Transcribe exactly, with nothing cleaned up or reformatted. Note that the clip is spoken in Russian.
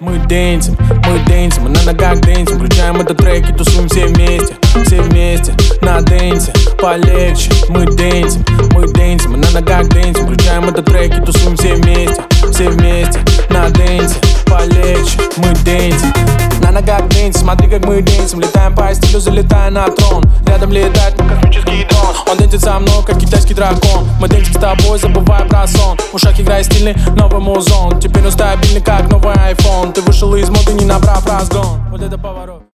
Мы дэнсим, мы дэнсим, мы на ногах дэнсим. Включаем этот трек и тусуем все вместе. Все вместе на дэнсе, полегче. Мы дэнсим, мы дэнсим, мы на ногах дэнсим. Включаем этот трек и тусуем все вместе. Все вместе на дэнсе, полегче. Мы дэнсим, на ногах дэнсим. Смотри, как мы дэнсим. Летаем по стилю, залетая на трон. Рядом летает космический дрон. Он дэнсит со мной, как китайский дракон. Мы дэнсим с тобой, забывая про сон. В ушах играет стильный новый музон. Теперь он стабильный, как новый айфон. Ты вышел из моды, не набрав разгон. Вот это поворот.